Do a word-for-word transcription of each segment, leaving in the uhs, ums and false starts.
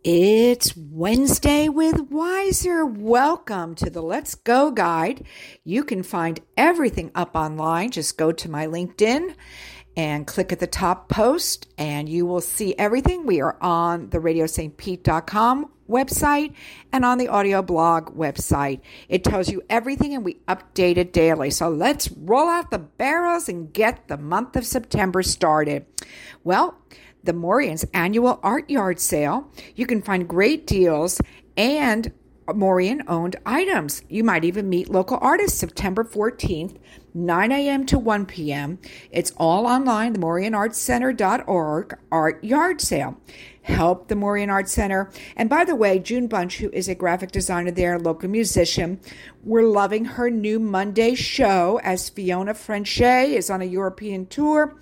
It's Wednesday with Wiser. Welcome to the Let's Go Guide. You can find everything up online. Just go to my LinkedIn and click at the top post and you will see everything. We are on the radio st pete dot com website and on the audio blog website. It tells you everything and we update it daily. So let's roll out the barrels and get the month of September started. Well, the Morian's annual art yard sale. You can find great deals and Morian-owned items. You might even meet local artists September fourteenth, nine a.m. to one p.m. It's all online, the morian arts center dot org art yard sale. Help the Morian Arts Center. And by the way, June Bunch, who is a graphic designer there, local musician, we're loving her new Monday show as Fiona Frenchet is on a European tour.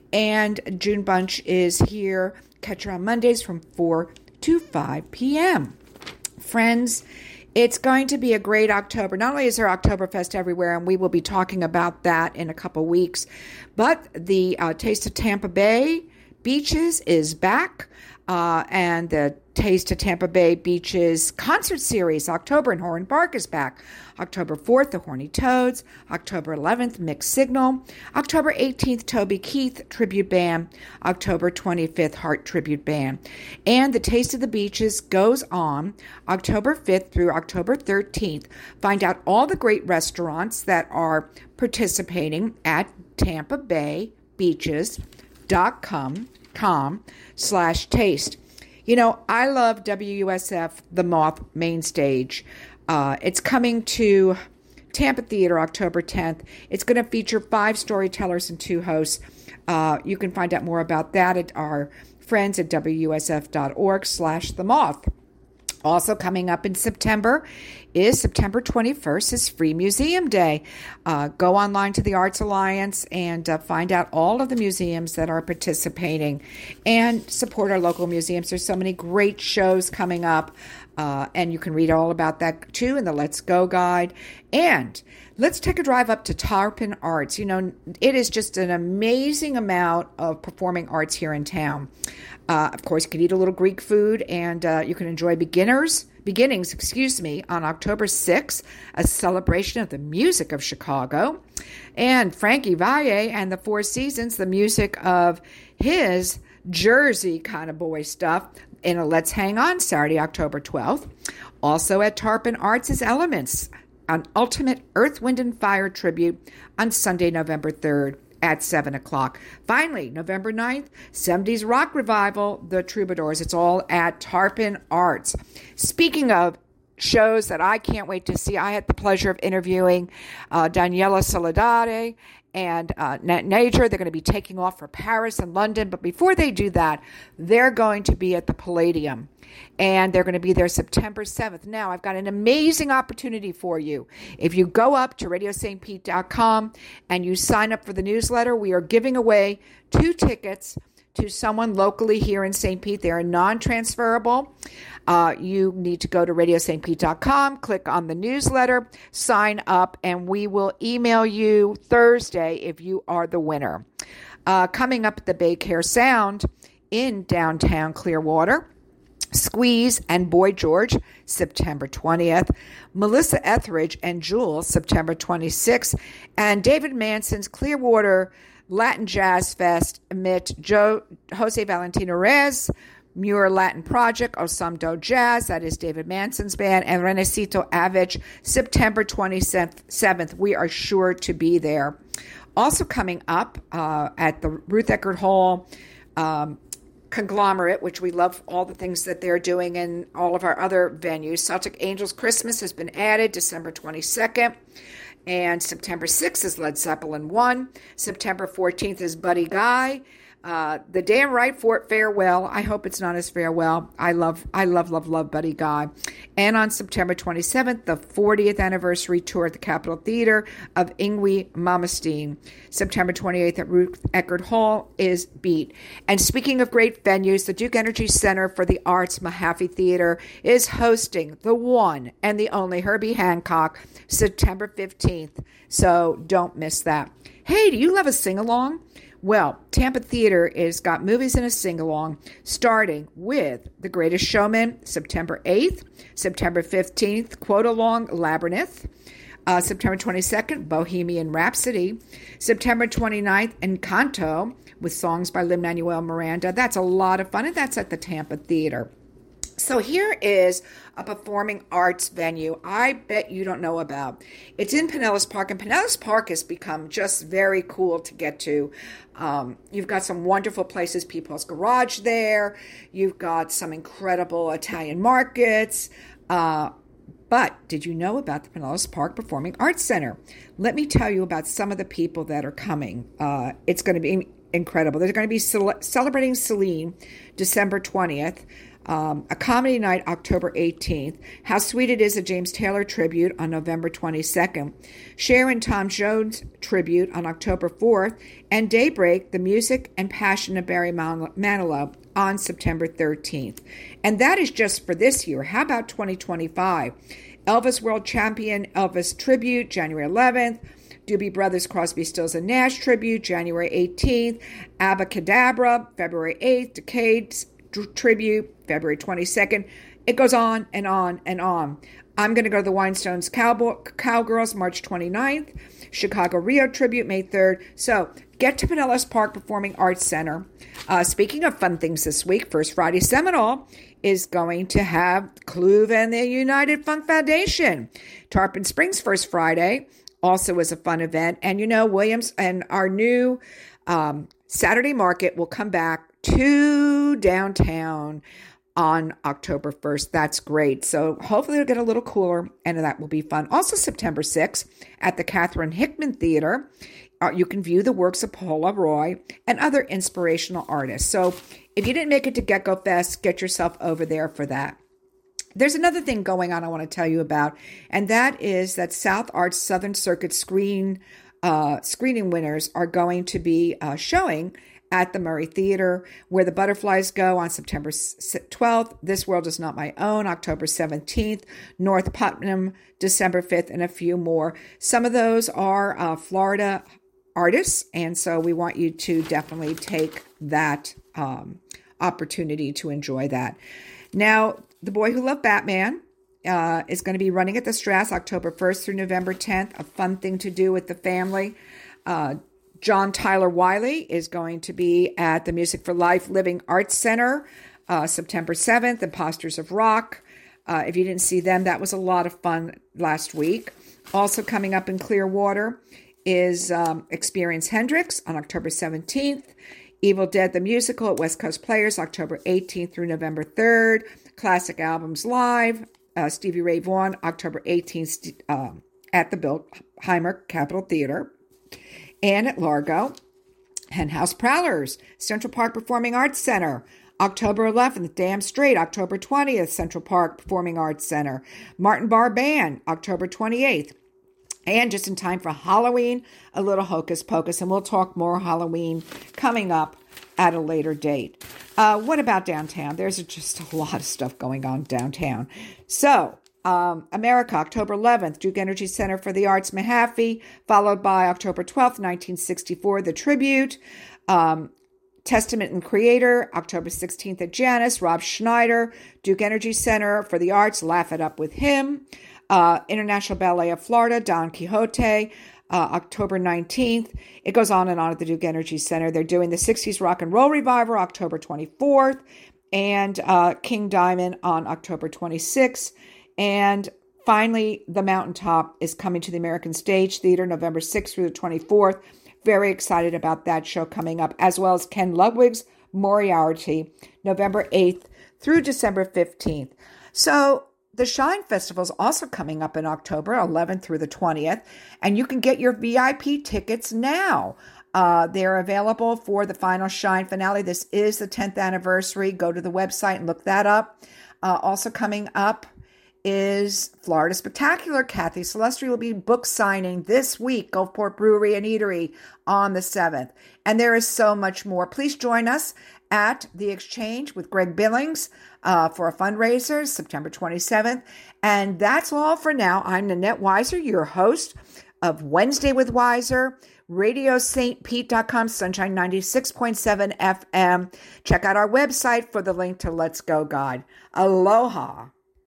And June Bunch is here. Catch her on Mondays from four to five p.m. Friends, it's going to be a great October. Not only is there Oktoberfest everywhere, and we will be talking about that in a couple weeks, but the uh, Taste of Tampa Bay Beaches is back. Uh, and the Taste of Tampa Bay Beaches concert series, October in Horn Park, is back. October fourth, the Horny Toads. October eleventh, Mixed Signal. October eighteenth, Toby Keith Tribute Band. October twenty-fifth, Heart Tribute Band. And the Taste of the Beaches goes on October fifth through October thirteenth. Find out all the great restaurants that are participating at tampa bay beaches dot com. com slash taste. You know, I love W U S F, The Moth Main Stage. Uh, it's coming to Tampa Theater October tenth. It's going to feature five storytellers and two hosts. Uh, you can find out more about that at our friends at W U S F dot org slash The Moth. Also coming up in September is September twenty-first is Free Museum Day. Uh, go online to the Arts Alliance and uh, find out all of the museums that are participating and support our local museums. There's so many great shows coming up, uh, and you can read all about that too in the Let's Go Guide. And let's take a drive up to Tarpon Arts. You know, it is just an amazing amount of performing arts here in town. Uh, of course, you can eat a little Greek food, and uh, you can enjoy beginners, beginnings, excuse me, on October sixth, a celebration of the music of Chicago. And Frankie Valli and the Four Seasons, the music of his Jersey kind of boy stuff, in a Let's Hang On Saturday, October twelfth. Also at Tarpon Arts is Elements, an ultimate Earth, Wind, and Fire tribute on Sunday, November third. At seven o'clock. Finally, November ninth, seventies Rock Revival, The Troubadours. It's all at Tarpon Arts. Speaking of shows that I can't wait to see, I had the pleasure of interviewing uh, Daniela Soledade and uh, Nat Nature. They're going to be taking off for Paris and London. But before they do that, they're going to be at the Palladium. And they're going to be there September seventh. Now, I've got an amazing opportunity for you. If you go up to radio st pete dot com and you sign up for the newsletter, we are giving away two tickets to someone locally here in Saint Pete. They are non-transferable. Uh, you need to go to radio st pete dot com, click on the newsletter, sign up, and we will email you Thursday if you are the winner. Uh, coming up at the Bay Care Sound in downtown Clearwater, Squeeze and Boy George, September twentieth. Melissa Etheridge and Jules, September twenty-sixth. And David Manson's Clearwater Latin Jazz Fest, amid Joe, Jose Valentino Reyes, Muir Latin Project, Osamdo Jazz, that is David Manson's band, and Renacito Avich, September twenty-seventh. We are sure to be there. Also coming up uh, at the Ruth Eckerd Hall um, Conglomerate, which we love all the things that they're doing in all of our other venues. Celtic Angels Christmas has been added December twenty-second. And September sixth is Led Zeppelin one. September fourteenth is Buddy Guy. Uh, the Dan Wright Fort Farewell. I hope it's not his farewell. I love, I love, love, love Buddy Guy. And on September twenty-seventh, the fortieth anniversary tour at the Capitol Theater of Yngwie Malmsteen. September twenty-eighth at Ruth Eckerd Hall is Beat. And speaking of great venues, the Duke Energy Center for the Arts Mahaffey Theater is hosting the one and the only Herbie Hancock, September fifteenth. So don't miss that. Hey, do you love a sing-along? Well, Tampa Theater is got movies and a sing-along, starting with The Greatest Showman, September eighth, September fifteenth, Quote-Along, Labyrinth, uh, September twenty-second, Bohemian Rhapsody, September twenty-ninth, Encanto, with songs by Lin-Manuel Miranda. That's a lot of fun, and that's at the Tampa Theater. So here is a performing arts venue I bet you don't know about. It's in Pinellas Park, and Pinellas Park has become just very cool to get to. Um, you've got some wonderful places, People's Garage there. You've got some incredible Italian markets. Uh, but did you know about the Pinellas Park Performing Arts Center? Let me tell you about some of the people that are coming. Uh, it's going to be incredible. They're going to be cele- celebrating Celine December twentieth. Um, a comedy night October eighteenth, How Sweet It Is, a James Taylor tribute on November twenty-second, Cher and Tom Jones tribute on October fourth, and Daybreak, the music and passion of Barry Manilow on September thirteenth. And that is just for this year. How about twenty twenty-five? Elvis World Champion Elvis tribute, January eleventh, Doobie Brothers Crosby, Stills and Nash tribute, January eighteenth, Abacadabra, February eighth, Decades tribute, February twenty-second. It goes on and on and on. I'm going to go to the Winestones Cowboy, Cowgirls March twenty-ninth, Chicago Rio tribute May third. So get to Pinellas Park Performing Arts Center. Uh, speaking of fun things this week, First Friday Seminole is going to have Cluve and the United Funk Foundation. Tarpon Springs First Friday also is a fun event. And you know, Williams and our new um, Saturday market will come back to downtown on October first. That's great. So hopefully it'll get a little cooler, and that will be fun. Also, September sixth at the Catherine Hickman Theater, uh, you can view the works of Paula Roy and other inspirational artists. So if you didn't make it to Get Go Fest, get yourself over there for that. There's another thing going on I want to tell you about, and that is that South Arts Southern Circuit screen uh, screening winners are going to be uh, showing at the Murray Theater, Where the Butterflies Go on September twelfth, This World Is Not My Own, October seventeenth, North Putnam, December fifth, and a few more. Some of those are uh, Florida artists, and so we want you to definitely take that um, opportunity to enjoy that. Now, The Boy Who Loved Batman uh, is going to be running at the Strass October first through November tenth, a fun thing to do with the family. Uh, John Tyler Wiley is going to be at the Music for Life Living Arts Center uh, September seventh, Imposters of Rock. Uh, if you didn't see them, that was a lot of fun last week. Also coming up in Clearwater is um, Experience Hendrix on October seventeenth. Evil Dead the Musical at West Coast Players October eighteenth through November third. Classic Albums Live, uh, Stevie Ray Vaughan October eighteenth uh, at the Bill Heimer Capitol Theater. And at Largo, Henhouse Prowlers, Central Park Performing Arts Center, October eleventh, Damn Straight, October twentieth, Central Park Performing Arts Center, Martin Barr Band, October twenty-eighth, and just in time for Halloween, a little Hocus Pocus, and we'll talk more Halloween coming up at a later date. Uh, what about downtown? There's just a lot of stuff going on downtown. So, Um, America, October eleventh, Duke Energy Center for the Arts, Mahaffey, followed by October twelfth, nineteen sixty-four, The Tribute, um, Testament and Creator, October sixteenth at Janus, Rob Schneider, Duke Energy Center for the Arts, Laugh It Up with Him, uh, International Ballet of Florida, Don Quixote, uh, October nineteenth. It goes on and on at the Duke Energy Center. They're doing the sixties Rock and Roll Revival, October twenty-fourth, and uh, King Diamond on October twenty-sixth. And finally, The Mountaintop is coming to the American Stage Theater November sixth through the twenty-fourth. Very excited about that show coming up, as well as Ken Ludwig's Moriarty, November eighth through December fifteenth. So the Shine Festival is also coming up in October eleventh through the twentieth, and you can get your V I P tickets now. Uh, they're available for the final Shine finale. This is the tenth anniversary. Go to the website and look that up. Uh, also coming up is Florida Spectacular. Kathy Celestri will be book signing this week, Gulfport Brewery and Eatery on the seventh. And there is so much more. Please join us at The Exchange with Greg Billings uh, for a fundraiser, September twenty-seventh. And that's all for now. I'm Nanette Weiser, your host of Wednesday with Weiser. radio st pete dot com, Sunshine ninety-six point seven F M. Check out our website for the link to Let's Go Guide. Aloha.